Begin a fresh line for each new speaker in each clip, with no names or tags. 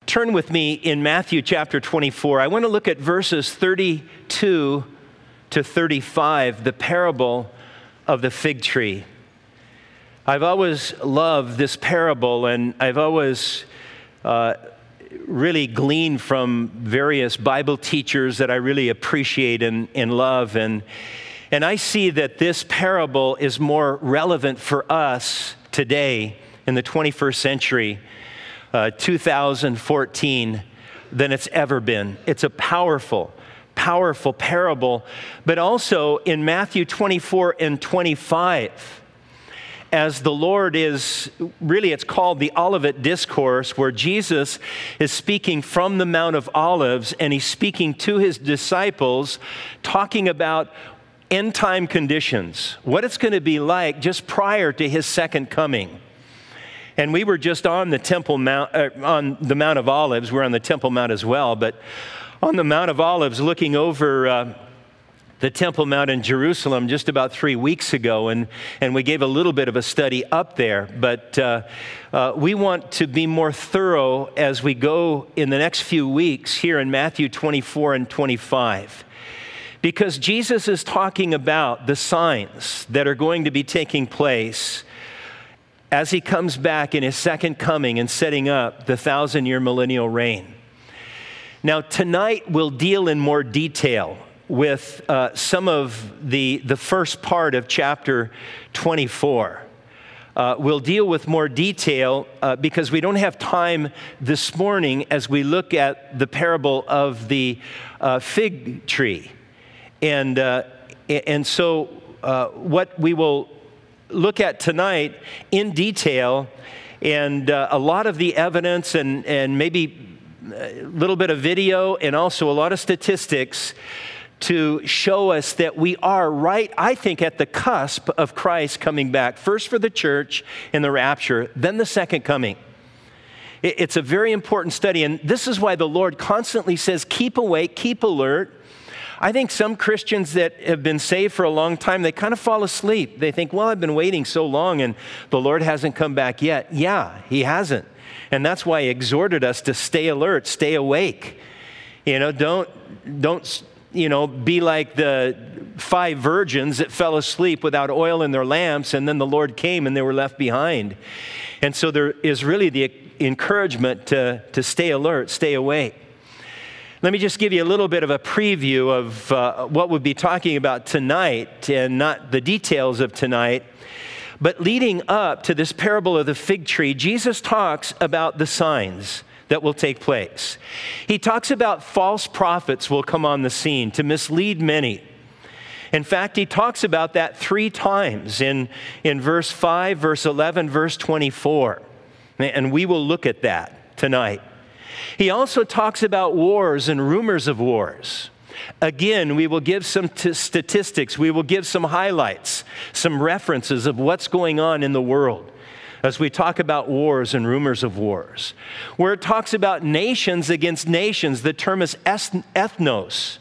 turn with me in Matthew chapter 24. I want to look at verses 32 to 35, the parable of the fig tree. I've always loved this parable, and I've always really gleaned from various Bible teachers that I really appreciate and love. And I see that this parable is more relevant for us today in the 21st century, 2014, than it's ever been. It's a powerful parable, but also in Matthew 24 and 25, as the Lord is, really it's called the Olivet Discourse, where Jesus is speaking from the Mount of Olives, and he's speaking to his disciples, talking about end time conditions, what it's going to be like just prior to his second coming. And we were just on the Temple Mount, on the Mount of Olives. We're on the Temple Mount as well, but on the Mount of Olives, looking over the Temple Mount in Jerusalem just about 3 weeks ago, and we gave a little bit of a study up there. But we want to be more thorough as we go in the next few weeks here in Matthew 24 and 25. Because Jesus is talking about the signs that are going to be taking place as he comes back in his second coming and setting up the 1,000-year millennial reign. Now, tonight we'll deal in more detail with some of the first part of chapter 24. We'll deal with more detail because we don't have time this morning as we look at the parable of the fig tree. And so what we will look at tonight in detail, and a lot of the evidence and maybe a little bit of video and also a lot of statistics to show us that we are right, I think, at the cusp of Christ coming back, first for the church in the rapture, then the second coming. It's a very important study, and this is why the Lord constantly says, keep awake, keep alert. I think some Christians that have been saved for a long time, they kind of fall asleep. They think, well, I've been waiting so long and the Lord hasn't come back yet. Yeah, he hasn't. And that's why he exhorted us to stay alert, stay awake. Don't be like the 5 virgins that fell asleep without oil in their lamps, and then the Lord came and they were left behind. And so there is really the encouragement to stay alert, stay awake. Let me just give you a little bit of a preview of what we'll be talking about tonight, and not the details of tonight. But leading up to this parable of the fig tree, Jesus talks about the signs that will take place. He talks about false prophets will come on the scene to mislead many. In fact, he talks about that 3 times in verse 5, verse 11, verse 24. And we will look at that tonight. He also talks about wars and rumors of wars. Again, we will give some statistics. We will give some highlights, some references of what's going on in the world as we talk about wars and rumors of wars. Where it talks about nations against nations, the term is ethnos,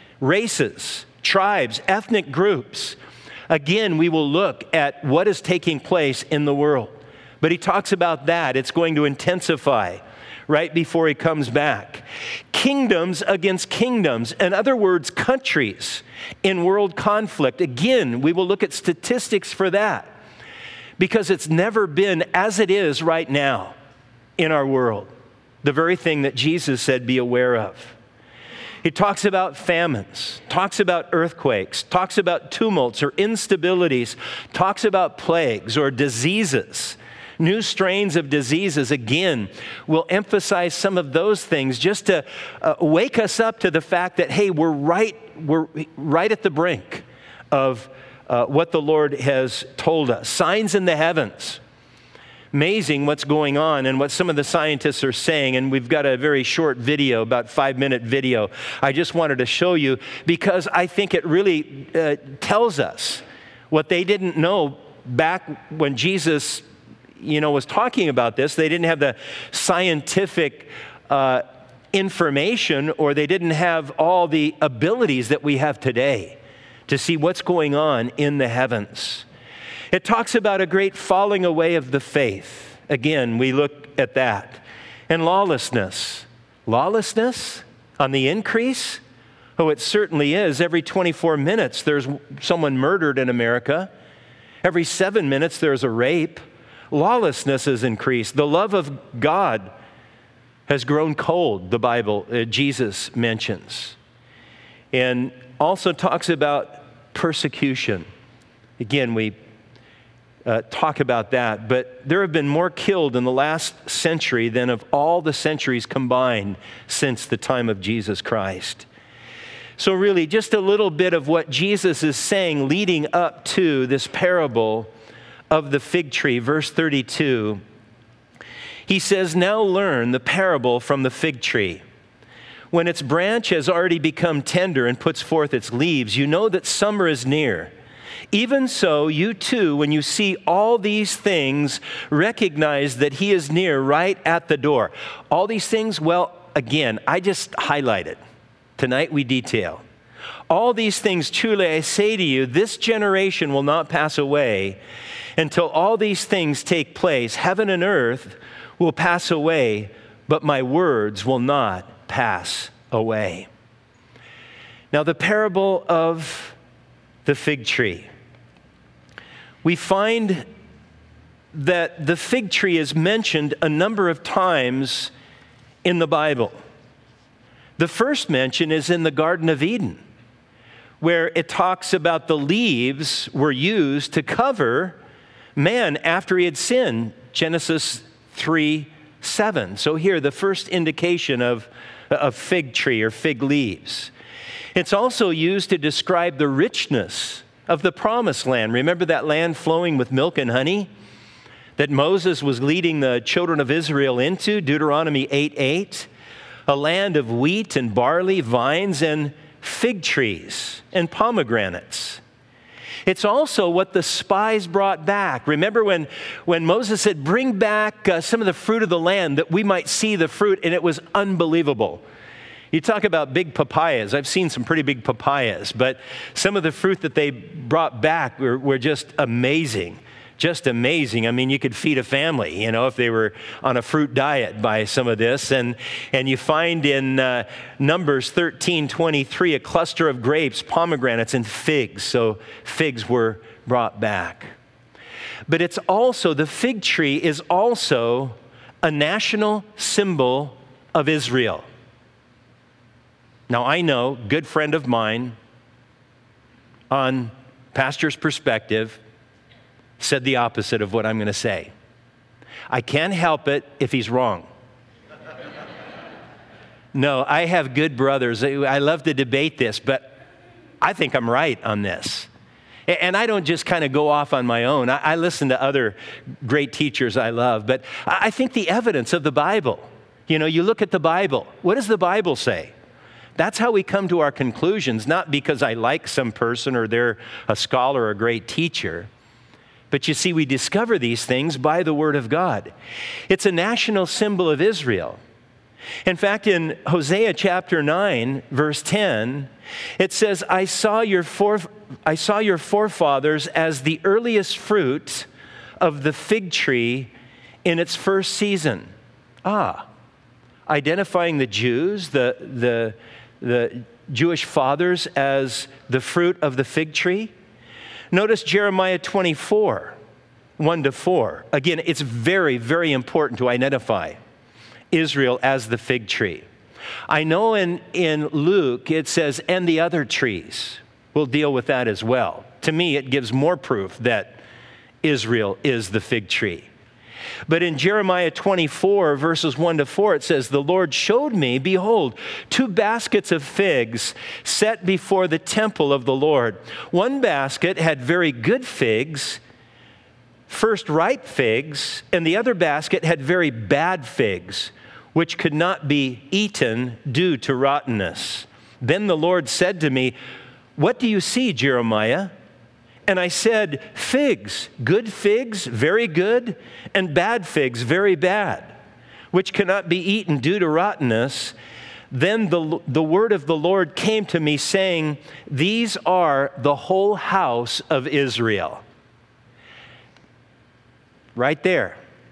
races, tribes, ethnic groups. Again, we will look at what is taking place in the world. But he talks about that. It's going to intensify right before he comes back. Kingdoms against kingdoms. In other words, countries in world conflict. Again, we will look at statistics for that, because it's never been as it is right now in our world. The very thing that Jesus said, be aware of. He talks about famines, talks about earthquakes, talks about tumults or instabilities, talks about plagues or diseases. New strains of diseases, again, will emphasize some of those things just to wake us up to the fact that, hey, we're right at the brink of what the Lord has told us. Signs in the heavens. Amazing what's going on and what some of the scientists are saying. And we've got a very short video, about 5-minute video. I just wanted to show you because I think it really tells us what they didn't know back when Jesus was talking about this. They didn't have the scientific information, or they didn't have all the abilities that we have today to see what's going on in the heavens. It talks about a great falling away of the faith. Again, we look at that. and lawlessness. Lawlessness on the increase? Oh, it certainly is. Every 24 minutes there's someone murdered in America. Every 7 minutes there's a rape. Lawlessness has increased. The love of God has grown cold, the Bible, Jesus mentions. And also talks about persecution. Again, we talk about that, but there have been more killed in the last century than of all the centuries combined since the time of Jesus Christ. So really, just a little bit of what Jesus is saying leading up to this parable of the fig tree. Verse 32, he says, "Now learn the parable from the fig tree. When its branch has already become tender and puts forth its leaves, you know that summer is near. Even so, you too, when you see all these things, recognize that he is near, right at the door." All these things, well, again, I just highlighted. Tonight we detail. "All these things, truly I say to you, this generation will not pass away until all these things take place. Heaven and earth will pass away, but my words will not pass away." Now, the parable of the fig tree. We find that the fig tree is mentioned a number of times in the Bible. The first mention is in the Garden of Eden, where it talks about the leaves were used to cover man after he had sinned, Genesis 3:7. So here, the first indication of fig tree or fig leaves. It's also used to describe the richness of the promised land. Remember that land flowing with milk and honey that Moses was leading the children of Israel into, Deuteronomy 8:8? A land of wheat and barley, vines and fig trees and pomegranates. It's also what the spies brought back. Remember when Moses said, "Bring back some of the fruit of the land that we might see the fruit," and it was unbelievable. You talk about big papayas. I've seen some pretty big papayas, but some of the fruit that they brought back were just amazing. Just amazing. I mean, you could feed a family, if they were on a fruit diet by some of this. And you find in Numbers 13:23 a cluster of grapes, pomegranates, and figs. So figs were brought back. But it's also, the fig tree is also a national symbol of Israel. Now, I know, good friend of mine, on Pastor's Perspective, said the opposite of what I'm going to say. I can't help it if he's wrong. No, I have good brothers. I love to debate this, but I think I'm right on this. And I don't just kind of go off on my own. I listen to other great teachers I love, but I think the evidence of the Bible, you look at the Bible. What does the Bible say? That's how we come to our conclusions, not because I like some person or they're a scholar or a great teacher. But you see, we discover these things by the Word of God. It's a national symbol of Israel. In fact, in Hosea chapter 9, verse 10, it says, I saw your forefathers as the earliest fruit of the fig tree in its first season. Identifying the Jews, the Jewish fathers as the fruit of the fig tree. Notice Jeremiah 24, 1-4. Again, it's very, very important to identify Israel as the fig tree. I know in Luke it says, and the other trees. We'll deal with that as well. To me, it gives more proof that Israel is the fig tree. But in Jeremiah 24, verses 1-4, it says, the Lord showed me, behold, 2 baskets of figs set before the temple of the Lord. One basket had very good figs, first ripe figs, and the other basket had very bad figs, which could not be eaten due to rottenness. Then the Lord said to me, what do you see, Jeremiah? And I said, figs, good figs, very good, and bad figs, very bad, which cannot be eaten due to rottenness. Then the word of the Lord came to me, saying, these are the whole house of Israel. Right there.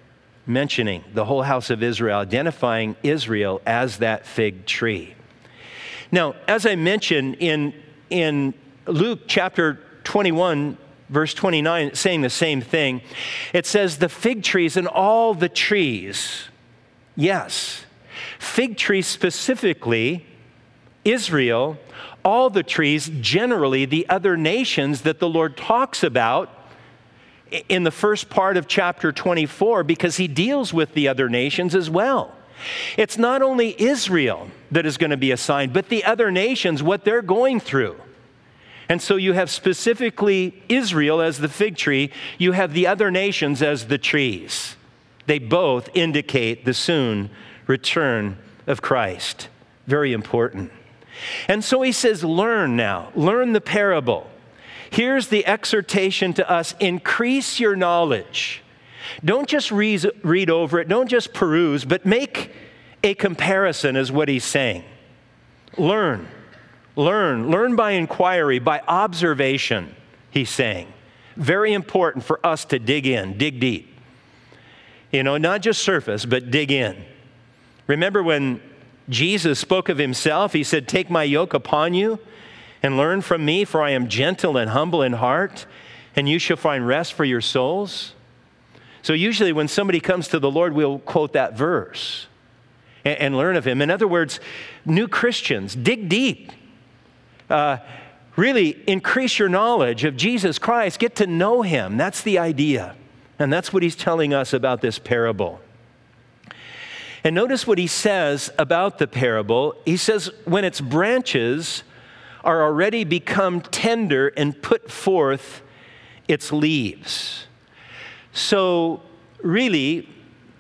mentioning the whole house of Israel, identifying Israel as that fig tree. Now, as I mentioned in Luke chapter 21, verse 29, it's saying the same thing. It says the fig trees and all the trees. Yes, fig trees specifically, Israel, all the trees, generally the other nations that the Lord talks about in the first part of chapter 24, because he deals with the other nations as well. It's not only Israel that is going to be assigned, but the other nations, what they're going through. And so you have specifically Israel as the fig tree, you have the other nations as the trees. They both indicate the soon return of Christ. Very important. And so he says, learn the parable. Here's the exhortation to us: increase your knowledge. Don't just read over it, don't just peruse, but make a comparison, is what he's saying. Learn by inquiry, by observation, he's saying. Very important for us to dig deep. Not just surface, but dig in. Remember when Jesus spoke of himself, he said, "Take my yoke upon you and learn from me, for I am gentle and humble in heart, and you shall find rest for your souls." So usually when somebody comes to the Lord, we'll quote that verse and learn of him. In other words, new Christians, dig deep. Really increase your knowledge of Jesus Christ. Get to know him. That's the idea. And that's what he's telling us about this parable. And notice what he says about the parable. He says, when its branches are already become tender and put forth its leaves. So really,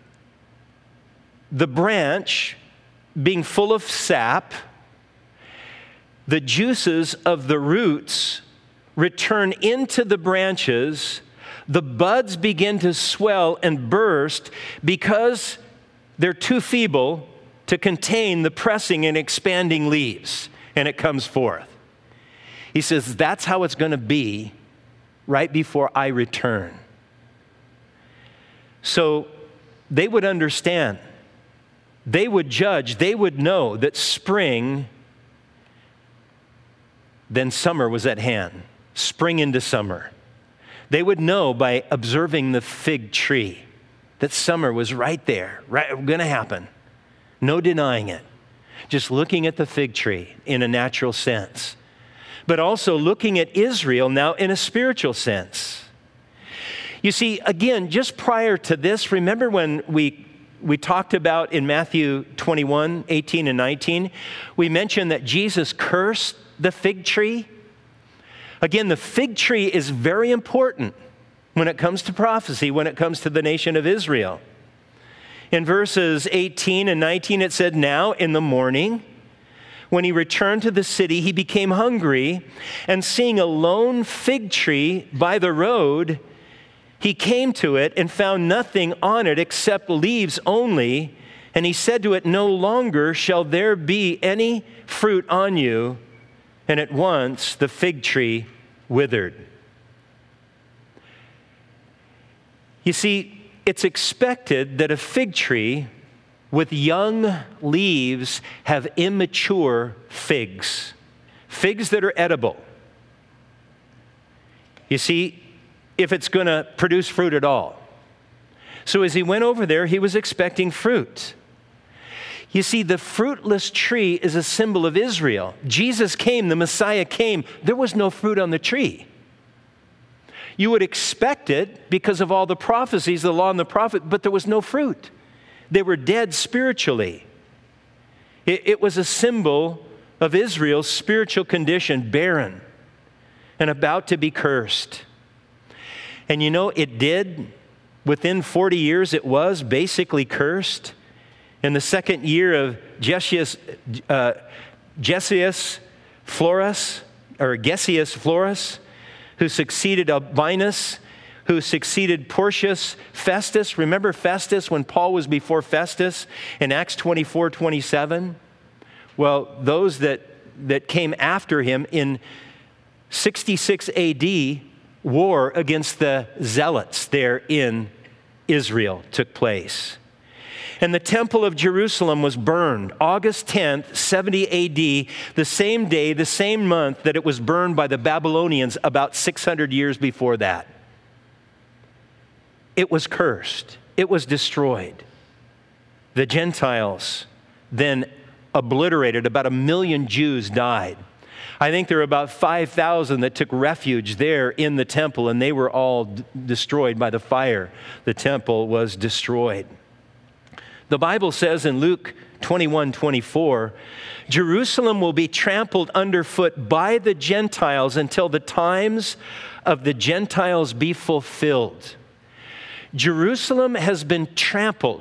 the branch being full of sap, the juices of the roots return into the branches, the buds begin to swell and burst because they're too feeble to contain the pressing and expanding leaves, and it comes forth. He says, that's how it's going to be right before I return. So they would understand, they would judge, they would know that spring, then summer was at hand, spring into summer. They would know by observing the fig tree that summer was right there, going to happen. No denying it. Just looking at the fig tree in a natural sense. But also looking at Israel now in a spiritual sense. You see, again, just prior to this, remember when we talked about in Matthew 21, 18 and 19, we mentioned that Jesus cursed the fig tree. Again, the fig tree is very important when it comes to prophecy, when it comes to the nation of Israel. In verses 18 and 19, it said, "Now in the morning, when he returned to the city, he became hungry, and seeing a lone fig tree by the road, he came to it and found nothing on it except leaves only. And he said to it, 'No longer shall there be any fruit on you.' And at once the fig tree withered." You see, it's expected that a fig tree with young leaves have immature figs that are edible. You see, if it's going to produce fruit at all. So as he went over there, he was expecting fruit. You see, the fruitless tree is a symbol of Israel. Jesus came, the Messiah came. There was no fruit on the tree. You would expect it because of all the prophecies, the law and the prophet, but there was no fruit. They were dead spiritually. It was a symbol of Israel's spiritual condition, barren and about to be cursed. And it did. Within 40 years, it was basically cursed. In the second year of Gessius Florus, who succeeded Albinus, who succeeded Porcius Festus. Remember Festus when Paul was before Festus in Acts 24:27? Well, those that came after him in 66 AD war against the Zealots there in Israel took place. And the temple of Jerusalem was burned August 10th, 70 AD, the same day, the same month that it was burned by the Babylonians about 600 years before that. It was cursed. It was destroyed. The Gentiles then obliterated. About 1 million Jews died. I think there were about 5,000 that took refuge there in the temple, and they were all destroyed by the fire. The temple was destroyed. The Bible says in Luke 21:24, Jerusalem will be trampled underfoot by the Gentiles until the times of the Gentiles be fulfilled. Jerusalem has been trampled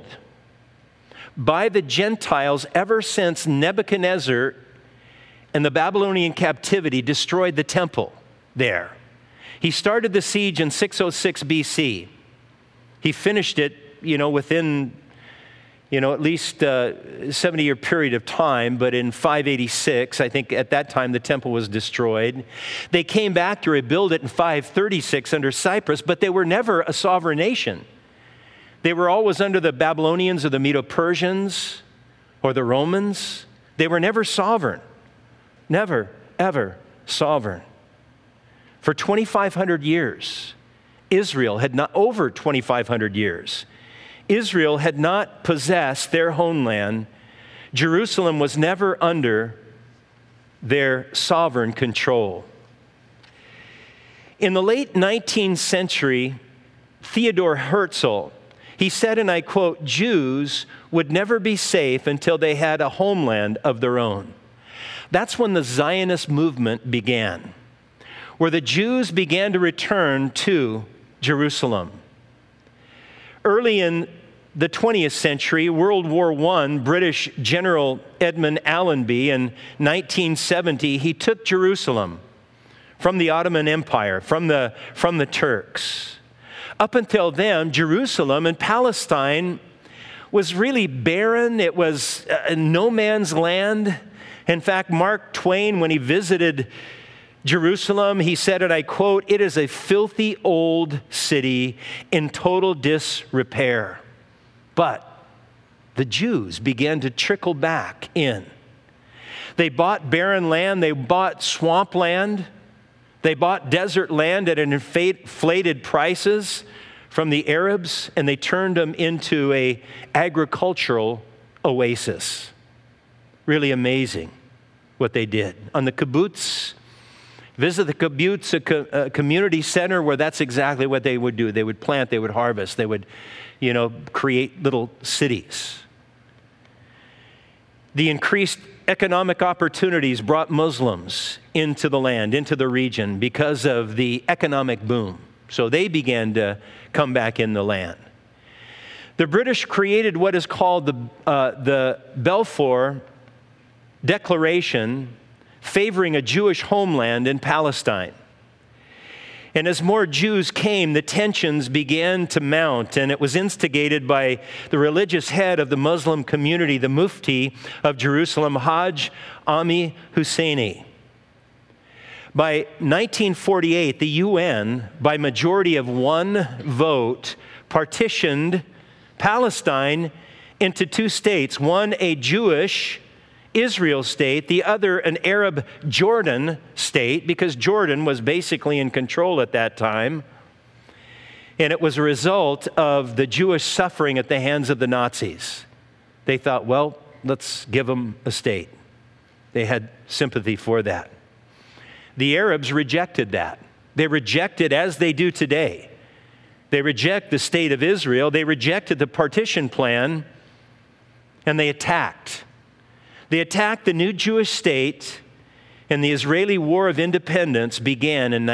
by the Gentiles ever since Nebuchadnezzar and the Babylonian captivity destroyed the temple there. He started the siege in 606 BC. He finished it, within, at least a 70-year period of time, but in 586, I think at that time the temple was destroyed. They came back to rebuild it in 536 under Cyrus, but they were never a sovereign nation. They were always under the Babylonians or the Medo-Persians or the Romans. They were never sovereign. Never, ever sovereign. For 2,500 years, Israel had not, over 2,500 years, Israel had not possessed their homeland. Jerusalem was never under their sovereign control. In the late 19th century, Theodor Herzl, he said, and I quote, Jews would never be safe until they had a homeland of their own. That's when the Zionist movement began, where the Jews began to return to Jerusalem. Early in the 20th century, World War I, British General Edmund Allenby in 1970, he took Jerusalem from the Ottoman Empire, from the Turks. Up until then, Jerusalem and Palestine was really barren. It was no man's land. In fact, Mark Twain, when he visited Jerusalem, he said, and I quote, "It is a filthy old city in total disrepair." But the Jews began to trickle back in. They bought barren land, they bought swamp land, they bought desert land at inflated prices from the Arabs, and they turned them into an agricultural oasis. Really amazing what they did. On the kibbutz, visit the kibbutz, a community center where that's exactly what they would do. They would plant, they would harvest, they would, create little cities. The increased economic opportunities brought Muslims into the land, into the region, because of the economic boom. So they began to come back in the land. The British created what is called the Balfour Declaration, favoring a Jewish homeland in Palestine. And as more Jews came, the tensions began to mount, and it was instigated by the religious head of the Muslim community, the Mufti of Jerusalem, Hajj Ami Husseini. By 1948, the UN, by majority of one vote, partitioned Palestine into two states, one a Jewish Israel state, the other an Arab Jordan state, because Jordan was basically in control at that time. And it was a result of the Jewish suffering at the hands of the Nazis. They thought, well, let's give them a state. They had sympathy for that. The Arabs rejected that. They rejected, as they do today, they reject the state of Israel. They rejected the partition plan, and they attacked. They attacked the new Jewish state, and the Israeli War of Independence began in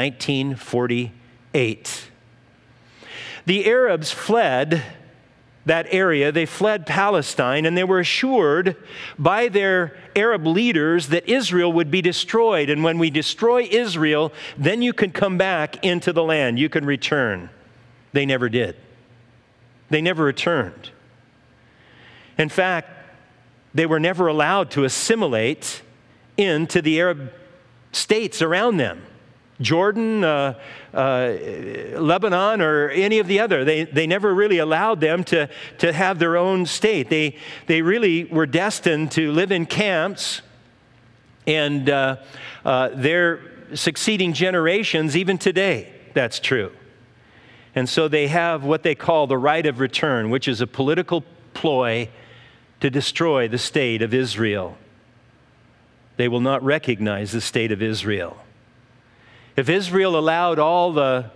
1948. The Arabs fled that area. They fled Palestine, and they were assured by their Arab leaders that Israel would be destroyed. And when we destroy Israel, then you can come back into the land. You can return. They never did. They never returned. In fact, they were never allowed to assimilate into the Arab states around them. Jordan, Lebanon, or any of the other. They never really allowed them to have their own state. They really were destined to live in camps, and their succeeding generations, even today, that's true. And so they have what they call the right of return, which is a political ploy to destroy the state of Israel. They will not recognize the state of Israel. If Israel allowed all the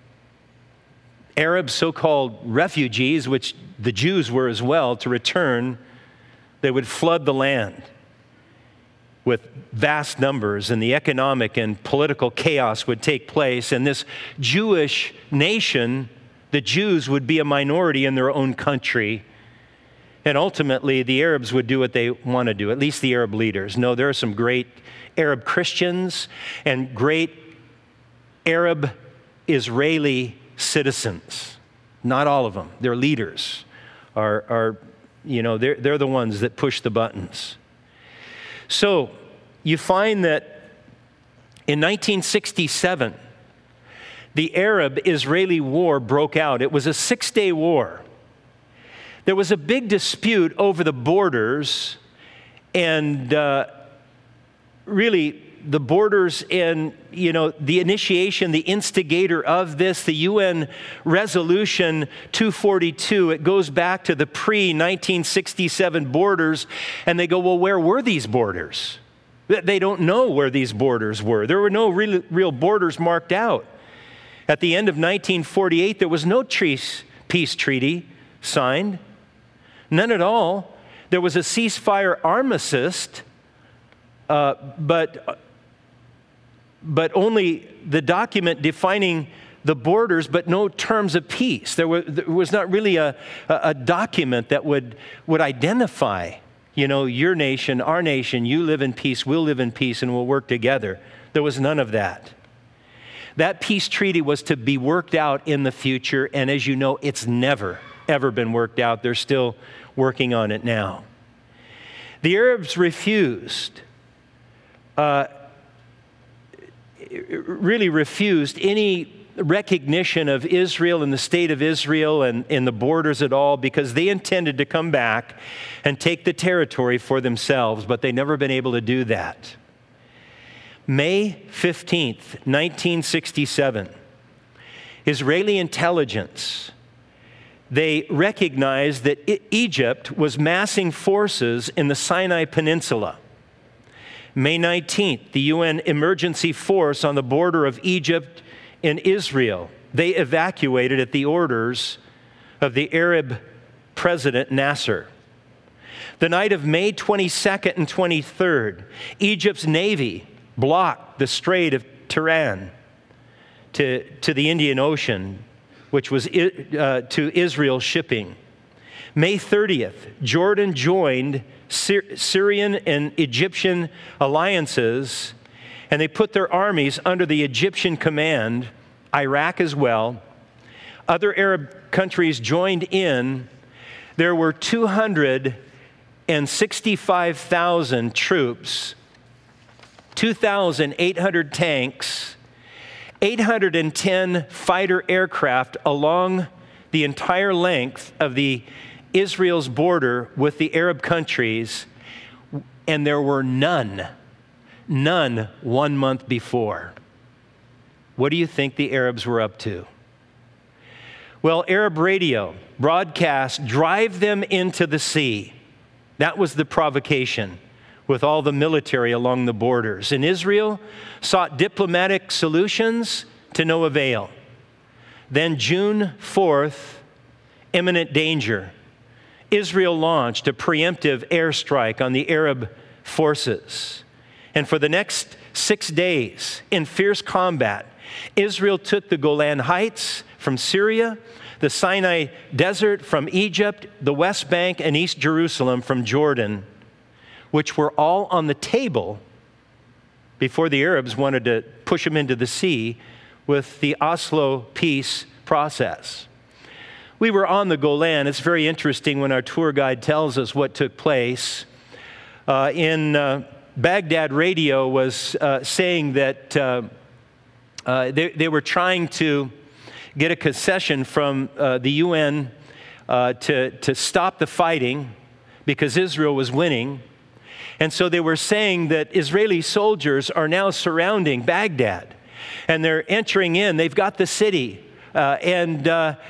Arab so-called refugees, which the Jews were as well, to return, they would flood the land with vast numbers, and the economic and political chaos would take place, and this Jewish nation, the Jews, would be a minority in their own country, and ultimately the Arabs would do what they want to do, at least the Arab leaders. No, there are some great Arab Christians and great Arab Israeli citizens. Not all of them. Their leaders are they're the ones that push the buttons. So you find that in 1967, the Arab-Israeli war broke out. It was a 6-day war. There was a big dispute over the borders, and really the borders and, the initiation, the instigator of this, the UN Resolution 242, it goes back to the pre-1967 borders, and they go, well, where were these borders? They don't know where these borders were. There were no real borders marked out. At the end of 1948, there was no peace treaty signed. None at all. There was a ceasefire armistice, but only the document defining the borders, but no terms of peace. There was not really a document that would identify, your nation, our nation, you live in peace, we'll live in peace, and we'll work together. There was none of that. That peace treaty was to be worked out in the future, and as you know, it's never, ever been worked out. They're still working on it now. The Arabs refused any recognition of Israel and the state of Israel and in the borders at all, because they intended to come back and take the territory for themselves, but they've never been able to do that. May 15th, 1967, Israeli intelligence, they recognized that Egypt was massing forces in the Sinai Peninsula. May 19th, the UN emergency force on the border of Egypt and Israel, they evacuated at the orders of the Arab President Nasser. The night of May 22nd and 23rd, Egypt's Navy blocked the Strait of Tiran to the Indian Ocean, which was to Israel shipping. May 30th, Jordan joined Syrian and Egyptian alliances, and they put their armies under the Egyptian command, Iraq as well. Other Arab countries joined in. There were 265,000 troops, 2,800 tanks, 810 fighter aircraft along the entire length of Israel's border with the Arab countries, and there were none 1 month before. What do you think the Arabs were up to? Well, Arab radio broadcast, drive them into the sea. That was the provocation, with all the military along the borders. And Israel sought diplomatic solutions to no avail. Then June 4th, imminent danger. Israel launched a preemptive airstrike on the Arab forces. And for the next 6 days, in fierce combat, Israel took the Golan Heights from Syria, the Sinai Desert from Egypt, the West Bank and East Jerusalem from Jordan, which were all on the table before the Arabs wanted to push them into the sea with the Oslo peace process. We were on the Golan. It's very interesting when our tour guide tells us what took place. In Baghdad radio was saying that They were trying to get a concession from the UN to stop the fighting because Israel was winning. And so they were saying that Israeli soldiers are now surrounding Baghdad, and they're entering in. They've got the city, and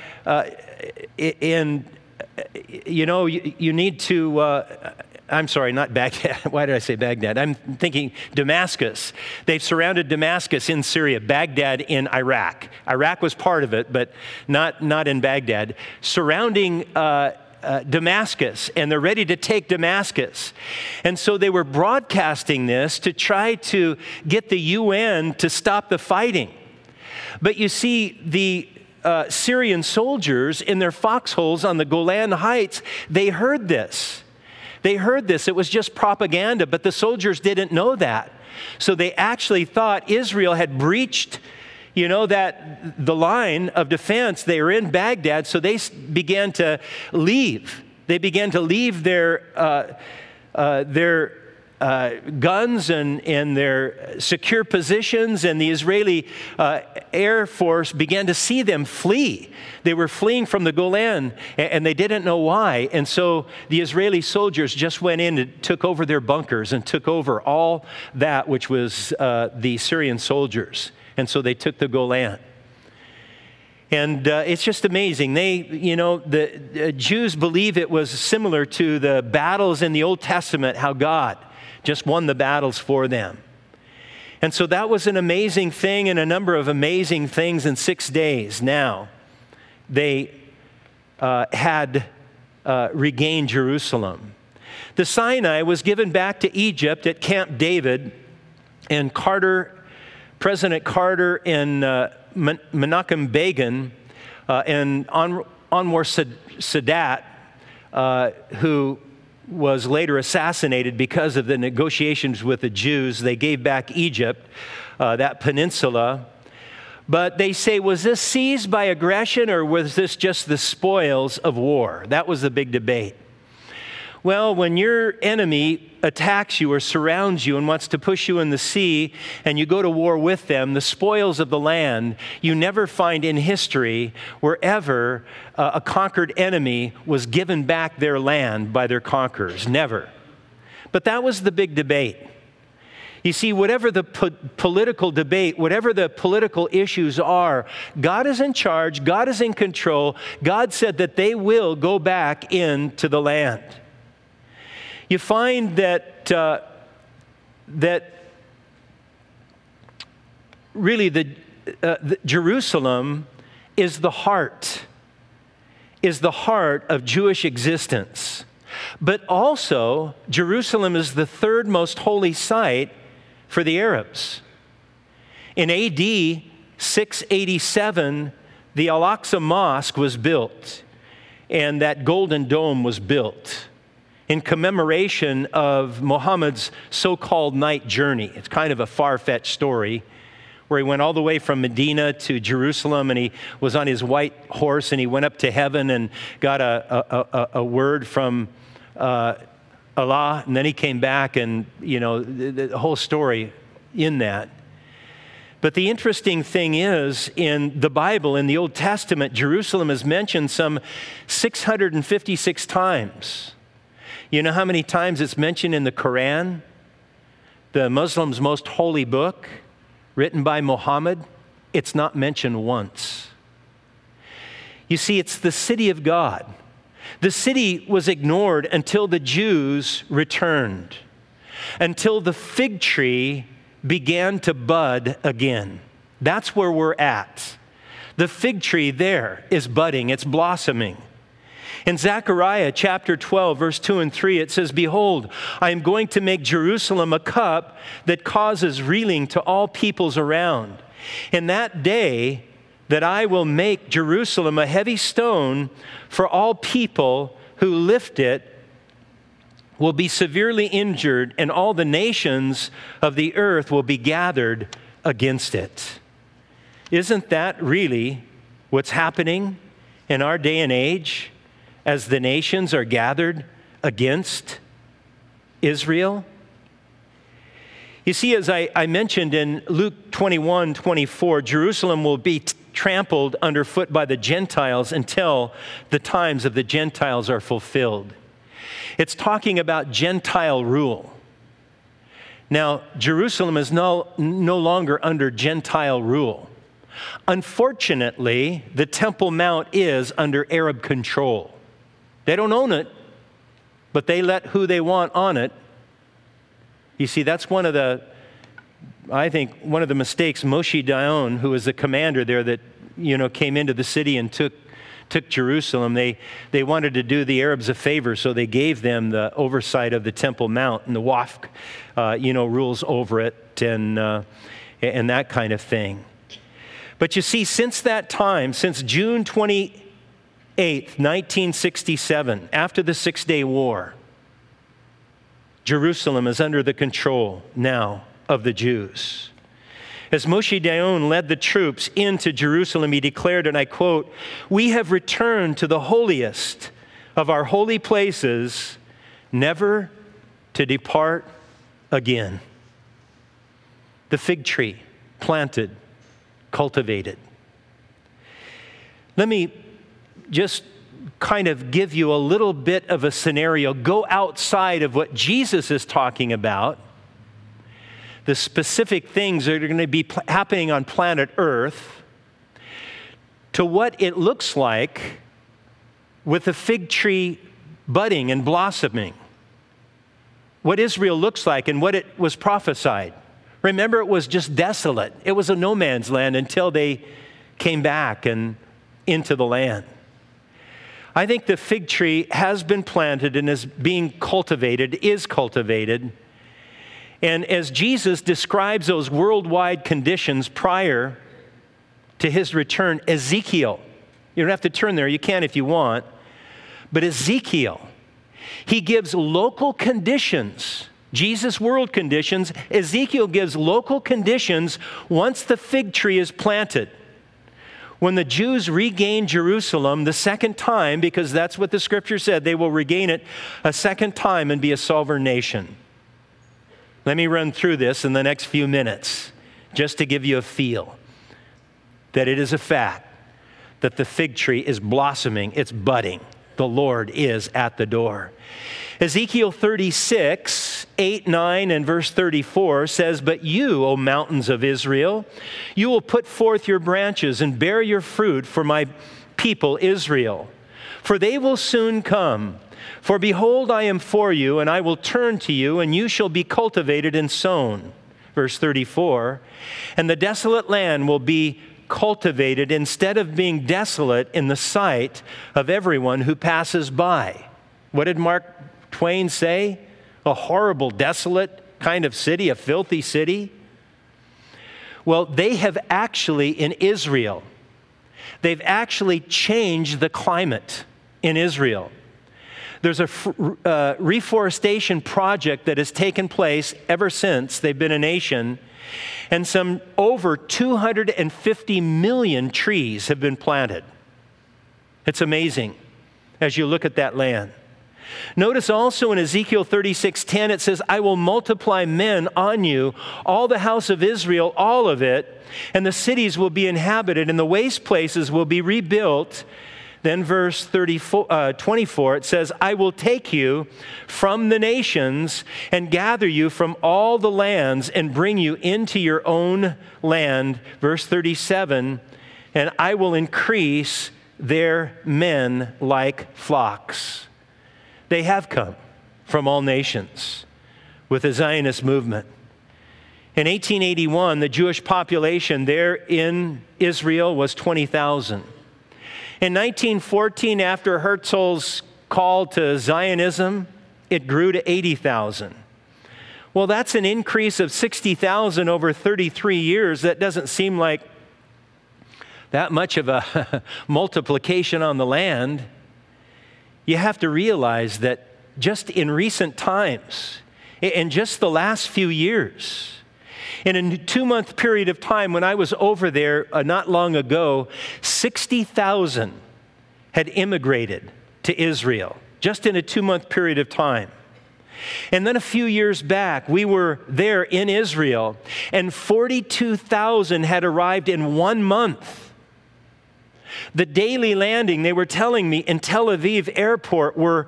you know, you need to, I'm sorry, not Baghdad. Why did I say Baghdad? I'm thinking Damascus. They've surrounded Damascus in Syria, Baghdad in Iraq. Iraq was part of it, but not in Baghdad. Surrounding Damascus, and they're ready to take Damascus. And so they were broadcasting this to try to get the UN to stop the fighting. But you see, the Syrian soldiers in their foxholes on the Golan Heights, they heard this. They heard this. It was just propaganda, but the soldiers didn't know that. So they actually thought Israel had breached, you know, that the line of defense. They were in Baghdad, so they began to leave. They began to leave their guns and their secure positions, and the Israeli Air Force began to see them flee. They were fleeing from the Golan, and they didn't know why. And so the Israeli soldiers just went in and took over their bunkers and took over all that which was the Syrian soldiers. And so they took the Golan. And it's just amazing. The Jews believe it was similar to the battles in the Old Testament, how God just won the battles for them. And so that was an amazing thing, and a number of amazing things in 6 days. Now, they had regained Jerusalem. The Sinai was given back to Egypt at Camp David, and President Carter and Menachem Begin and Anwar Sadat, who was later assassinated because of the negotiations with the Jews. They gave back Egypt, that peninsula. But they say, was this seized by aggression, or was this just the spoils of war? That was the big debate. Well, when your enemy attacks you or surrounds you and wants to push you in the sea, and you go to war with them, the spoils of the land, you never find in history wherever a conquered enemy was given back their land by their conquerors. Never. But that was the big debate. You see, whatever the political debate, whatever the political issues are, God is in charge, God is in control. God said that they will go back into the land. You find that really the Jerusalem is the heart of Jewish existence. But also, Jerusalem is the third most holy site for the Arabs. In AD 687, the Al-Aqsa Mosque was built, and that golden dome was built in commemoration of Muhammad's so-called night journey. It's kind of a far-fetched story where he went all the way from Medina to Jerusalem, and he was on his white horse, and he went up to heaven and got a word from Allah, and then he came back, and the whole story in that. But the interesting thing is, in the Bible, in the Old Testament, Jerusalem is mentioned some 656 times. You know how many times it's mentioned in the Quran, the Muslims' most holy book, written by Muhammad? It's not mentioned once. You see, it's the city of God. The city was ignored until the Jews returned, until the fig tree began to bud again. That's where we're at. The fig tree there is budding, it's blossoming. In Zechariah chapter 12, verse 2 and 3, it says, "Behold, I am going to make Jerusalem a cup that causes reeling to all peoples around. In that day that I will make Jerusalem a heavy stone for all people who lift it will be severely injured, and all the nations of the earth will be gathered against it." Isn't that really what's happening in our day and age as the nations are gathered against Israel? You see, as I mentioned in Luke 21:24, Jerusalem will be trampled underfoot by the Gentiles until the times of the Gentiles are fulfilled. It's talking about Gentile rule. Now, Jerusalem is no longer under Gentile rule. Unfortunately, the Temple Mount is under Arab control. They don't own it, but they let who they want on it. You see, that's one of the mistakes Moshe Dayan, who was the commander there that, came into the city and took Jerusalem. They wanted to do the Arabs a favor, so they gave them the oversight of the Temple Mount and the Waqf, rules over it and that kind of thing. But you see, since that time, since June 28th, 1967, after the Six-Day War, Jerusalem is under the control now of the Jews. As Moshe Dayan led the troops into Jerusalem, he declared, and I quote, "We have returned to the holiest of our holy places, never to depart again." The fig tree, planted, cultivated. Let me just kind of give you a little bit of a scenario. Go outside of what Jesus is talking about, the specific things that are going to be happening on planet Earth, to what it looks like with the fig tree budding and blossoming. What Israel looks like and what it was prophesied. Remember, it was just desolate. It was a no man's land until they came back and into the land. I think the fig tree has been planted and is being cultivated, is cultivated. And as Jesus describes those worldwide conditions prior to his return, Ezekiel, you don't have to turn there, you can if you want, but Ezekiel, he gives local conditions. Jesus' world conditions, Ezekiel gives local conditions once the fig tree is planted. When the Jews regain Jerusalem the second time, because that's what the scripture said, they will regain it a second time and be a sovereign nation. Let me run through this in the next few minutes, just to give you a feel that it is a fact that the fig tree is blossoming, it's budding. The Lord is at the door. Ezekiel 36, 8, 9, and verse 34 says, "But you, O mountains of Israel, you will put forth your branches and bear your fruit for my people Israel. For they will soon come. For behold, I am for you, and I will turn to you, and you shall be cultivated and sown." Verse 34, "And the desolate land will be cultivated instead of being desolate in the sight of everyone who passes by." What did Mark Twain say? A horrible, desolate kind of city, a filthy city. Well, they have actually, in Israel, they've actually changed the climate in Israel. There's a reforestation project that has taken place ever since they've been a nation, and some over 250 million trees have been planted. It's amazing as you look at that land. Notice also in Ezekiel 36:10, it says, "I will multiply men on you, all the house of Israel, all of it, and the cities will be inhabited, and the waste places will be rebuilt." Then verse 24, it says, "I will take you from the nations and gather you from all the lands and bring you into your own land." Verse 37, "And I will increase their men like flocks." They have come from all nations with the Zionist movement. In 1881, the Jewish population there in Israel was 20,000. In 1914, after Herzl's call to Zionism, it grew to 80,000. Well, that's an increase of 60,000 over 33 years. That doesn't seem like that much of a multiplication on the land. You have to realize that just in recent times, in just the last few years, in a 2-month period of time when I was over there not long ago, 60,000 had immigrated to Israel, just in a 2-month period of time. And then a few years back, we were there in Israel, and 42,000 had arrived in 1 month. The daily landing, they were telling me, in Tel Aviv airport were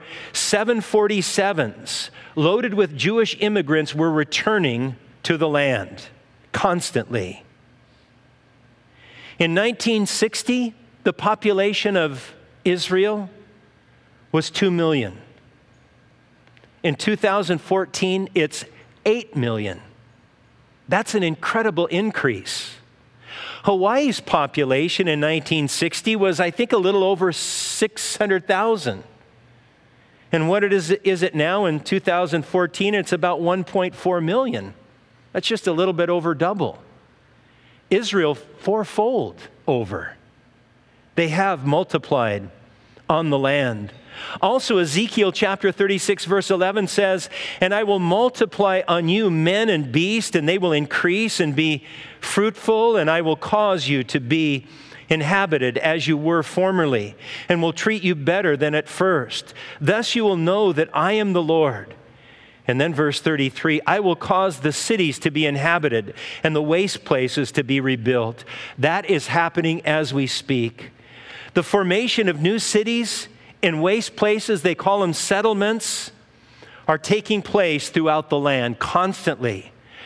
747s loaded with Jewish immigrants were returning to the land constantly. In 1960, the population of Israel was 2 million. In 2014, it's 8 million. That's an incredible increase. Hawaii's population in 1960 was, I think, a little over 600,000. And what is it now in 2014? It's about 1.4 million. That's just a little bit over double. Israel, fourfold over. They have multiplied on the land. Also, Ezekiel chapter 36, verse 11 says, "And I will multiply on you men and beasts, and they will increase and be fruitful, and I will cause you to be inhabited as you were formerly, and will treat you better than at first. Thus you will know that I am the Lord." And then verse 33, "I will cause the cities to be inhabited and the waste places to be rebuilt." That is happening as we speak. The formation of new cities in waste places, they call them settlements, are taking place throughout the land constantly.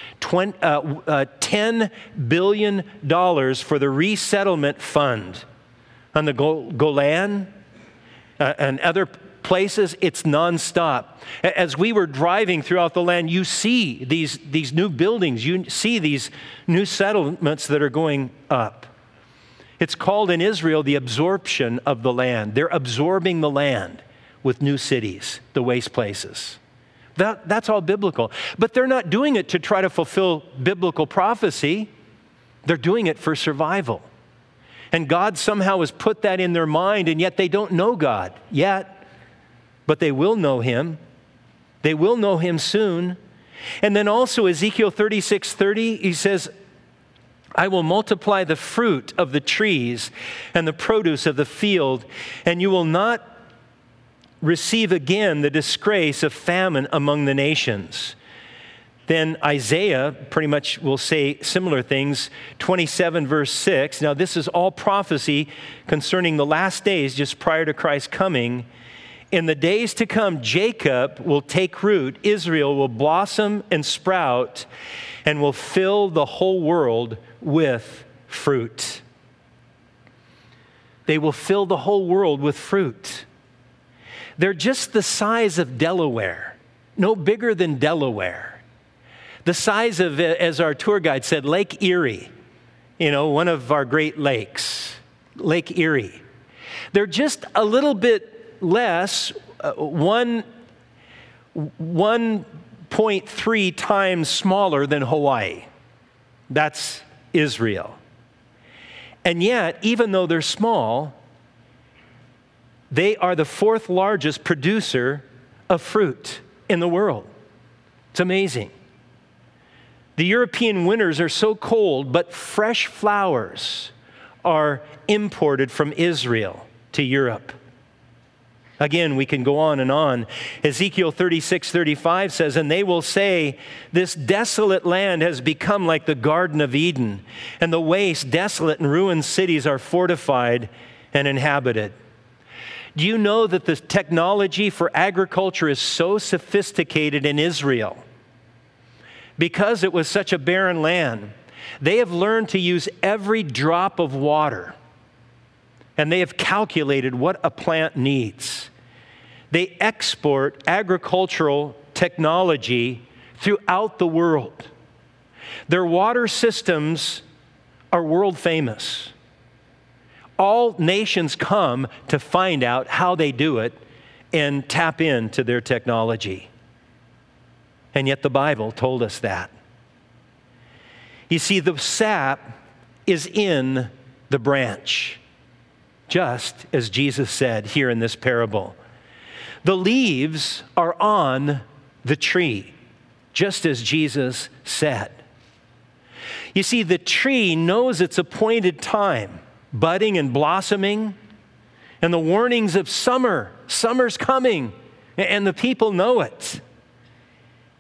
$10 billion for the resettlement fund on the Golan and other places. It's nonstop. As we were driving throughout the land, you see these new buildings, you see these new settlements that are going up. It's called in Israel the absorption of the land. They're absorbing the land with new cities, the waste places. That's all biblical. But they're not doing it to try to fulfill biblical prophecy. They're doing it for survival. And God somehow has put that in their mind, and yet they don't know God yet. But they will know Him. They will know Him soon. And then also Ezekiel 36:30, he says, "I will multiply the fruit of the trees and the produce of the field, and you will not receive again the disgrace of famine among the nations." Then Isaiah pretty much will say similar things, 27 verse 6. Now this is all prophecy concerning the last days just prior to Christ's coming. "In the days to come, Jacob will take root, Israel will blossom and sprout, and will fill the whole world with fruit." They will fill the whole world with fruit. They're just the size of Delaware, no bigger than Delaware. The size of, as our tour guide said, Lake Erie, one of our great lakes, Lake Erie. They're just a little bit less, 1.3 times smaller than Hawaii. That's Israel. And yet, even though they're small, they are the fourth largest producer of fruit in the world. It's amazing. The European winters are so cold, but fresh flowers are imported from Israel to Europe. Again, we can go on and on. Ezekiel 36:35 says, "And they will say, 'This desolate land has become like the Garden of Eden, and the waste, desolate, and ruined cities are fortified and inhabited.'" Do you know that the technology for agriculture is so sophisticated in Israel? Because it was such a barren land, they have learned to use every drop of water. And they have calculated what a plant needs. They export agricultural technology throughout the world. Their water systems are world famous. All nations come to find out how they do it and tap into their technology. And yet the Bible told us that. You see, the sap is in the branch, just as Jesus said here in this parable. The leaves are on the tree, just as Jesus said. You see, the tree knows its appointed time, budding and blossoming, and the warnings of summer. Summer's coming, and the people know it.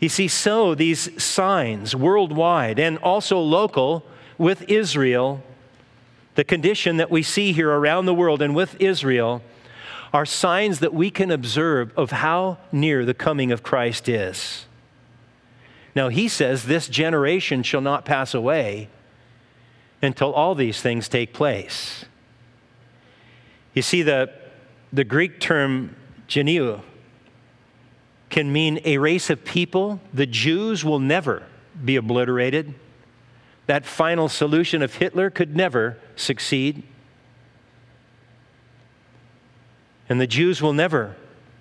You see, so these signs worldwide and also local with Israel, the condition that we see here around the world and with Israel, are signs that we can observe of how near the coming of Christ is. Now, he says this generation shall not pass away until all these things take place. You see, the Greek term geneo can mean a race of people. The Jews will never be obliterated. That final solution of Hitler could never succeed. And the Jews will never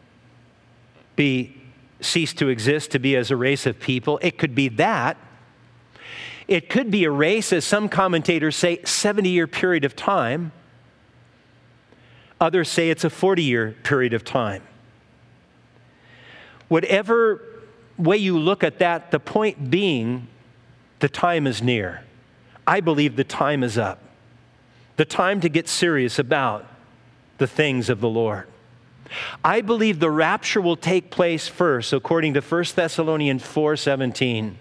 cease to exist, to be as a race of people. It could be that. It could be a race, as some commentators say, 70-year period of time. Others say it's a 40-year period of time. Whatever way you look at that, the point being, the time is near. I believe the time is up. The time to get serious about the things of the Lord. I believe the rapture will take place first, according to 1 Thessalonians 4:17.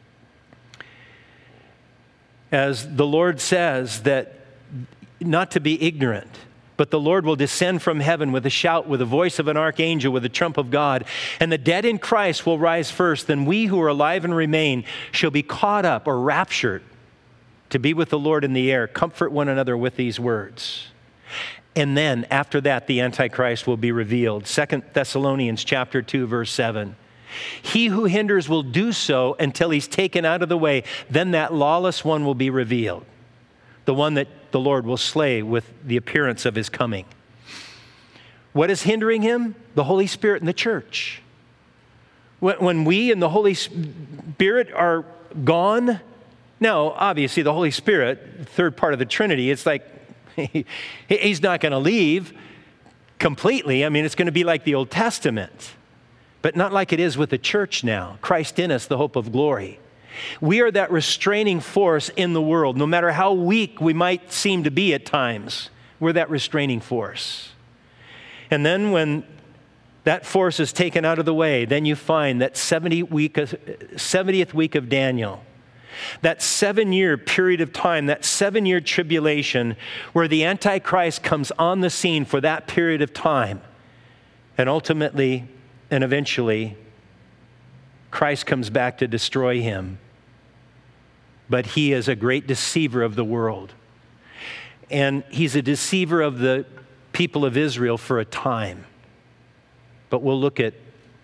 As the Lord says that not to be ignorant, but the Lord will descend from heaven with a shout, with the voice of an archangel, with the trump of God, and the dead in Christ will rise first. Then we who are alive and remain shall be caught up or raptured to be with the Lord in the air. Comfort one another with these words. And then after that, the Antichrist will be revealed. 2 Thessalonians chapter 2, verse 7. He who hinders will do so until he's taken out of the way. Then that lawless one will be revealed, the one that the Lord will slay with the appearance of his coming. What is hindering him? The Holy Spirit and the church. When we and the Holy Spirit are gone, now, obviously, the Holy Spirit, third part of the Trinity, it's like he's not going to leave completely. I mean, it's going to be like the Old Testament, but not like it is with the church now. Christ in us, the hope of glory. We are that restraining force in the world. No matter how weak we might seem to be at times, we're that restraining force. And then when that force is taken out of the way, then you find that 70th week of Daniel, that 7-year period of time, that 7-year tribulation where the Antichrist comes on the scene for that period of time. And ultimately and eventually, Christ comes back to destroy him. But he is a great deceiver of the world. And he's a deceiver of the people of Israel for a time. But we'll look at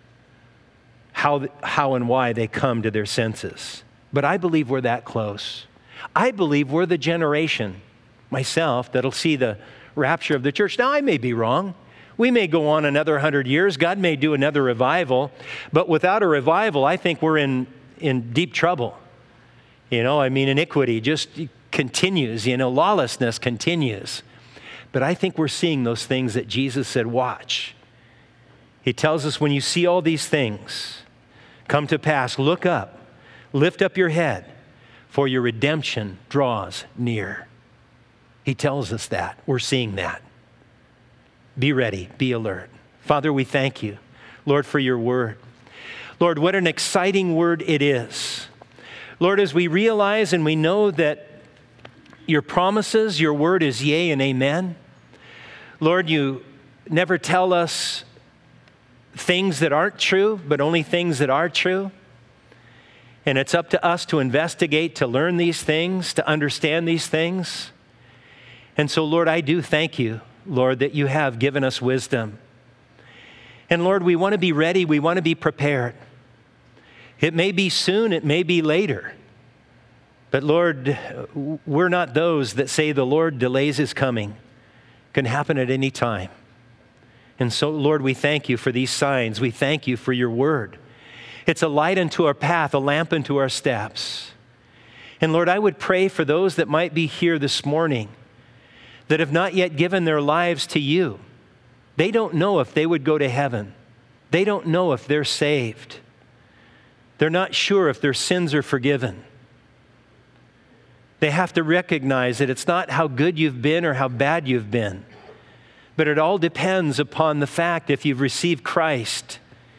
how and why they come to their senses. But I believe we're that close. I believe we're the generation, myself, that'll see the rapture of the church. Now, I may be wrong. We may go on another 100 years. God may do another revival. But without a revival, I think we're in deep trouble. Iniquity just continues. Lawlessness continues. But I think we're seeing those things that Jesus said, watch. He tells us when you see all these things come to pass, look up. Lift up your head, for your redemption draws near. He tells us that. We're seeing that. Be ready. Be alert. Father, we thank you, Lord, for your word. Lord, what an exciting word it is. Lord, as we realize and we know that your promises, your word is yea and amen. Lord, you never tell us things that aren't true, but only things that are true. And it's up to us to investigate, to learn these things, to understand these things. And so, Lord, I do thank you, Lord, that you have given us wisdom. And Lord, we want to be ready. We want to be prepared. It may be soon. It may be later. But Lord, we're not those that say the Lord delays his coming. It can happen at any time. And so, Lord, we thank you for these signs. We thank you for your word. It's a light unto our path, a lamp unto our steps. And Lord, I would pray for those that might be here this morning that have not yet given their lives to you. They don't know if they would go to heaven. They don't know if they're saved. They're not sure if their sins are forgiven. They have to recognize that it's not how good you've been or how bad you've been, but it all depends upon the fact if you've received Christ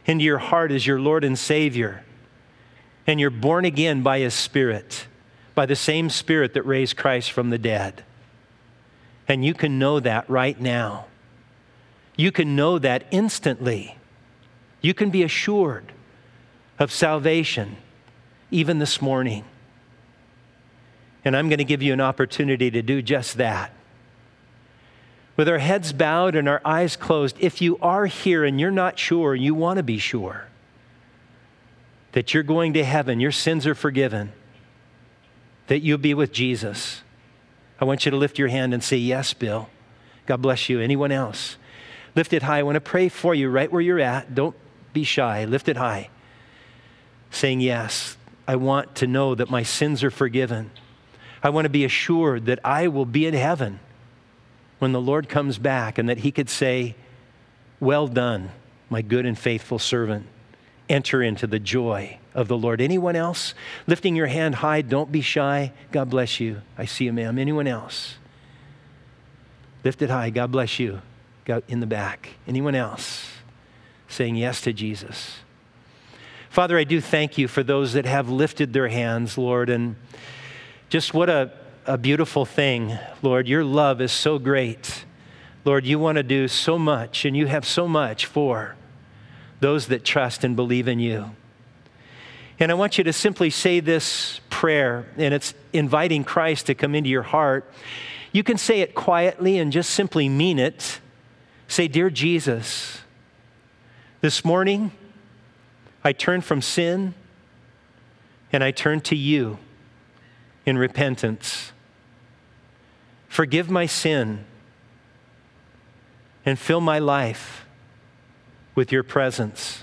into your heart as your Lord and Savior, and you're born again by His Spirit, by the same Spirit that raised Christ from the dead. And you can know that right now. You can know that instantly. You can be assured of salvation even this morning. And I'm going to give you an opportunity to do just that. With our heads bowed and our eyes closed, if you are here and you're not sure, you want to be sure that you're going to heaven, your sins are forgiven, that you'll be with Jesus, I want you to lift your hand and say, yes, Bill. God bless you. Anyone else? Lift it high. I want to pray for you right where you're at. Don't be shy. Lift it high. Saying, yes, I want to know that my sins are forgiven. I want to be assured that I will be in heaven when the Lord comes back, and that He could say, well done, my good and faithful servant. Enter into the joy of the Lord. Anyone else? Lifting your hand high, don't be shy. God bless you. I see you, ma'am. Anyone else? Lift it high. God bless you. God in the back. Anyone else? Saying yes to Jesus. Father, I do thank you for those that have lifted their hands, Lord, and just what a beautiful thing, Lord. Your love is so great. Lord, you want to do so much, and you have so much for those that trust and believe in you. And I want you to simply say this prayer, and it's inviting Christ to come into your heart. You can say it quietly and just simply mean it. Say, dear Jesus, this morning I turn from sin and I turn to you in repentance. Forgive my sin and fill my life with your presence.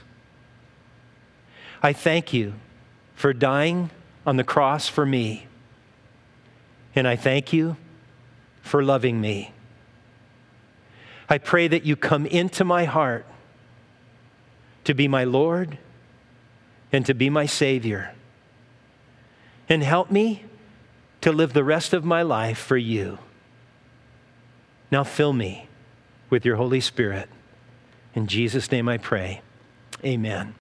I thank you for dying on the cross for me, and I thank you for loving me. I pray that you come into my heart to be my Lord and to be my Savior, and help me to live the rest of my life for you. Now fill me with your Holy Spirit. In Jesus' name I pray. Amen.